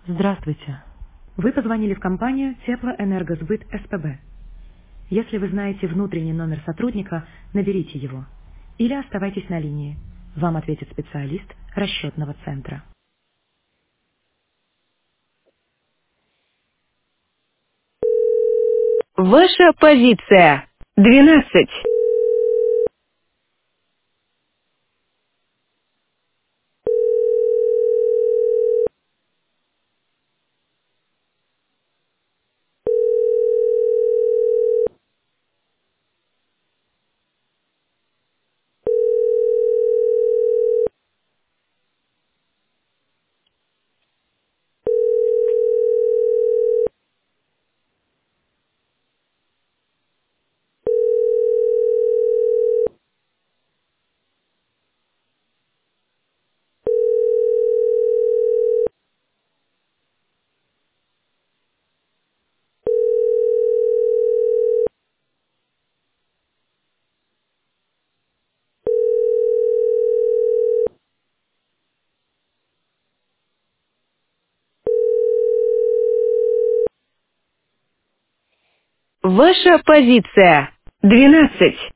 Здравствуйте. Вы позвонили в компанию Теплоэнергосбыт СПБ. Если вы знаете внутренний номер сотрудника, наберите его. Или оставайтесь на линии. Вам ответит специалист расчетного центра. Ваша позиция. 12. Ваша позиция. 12.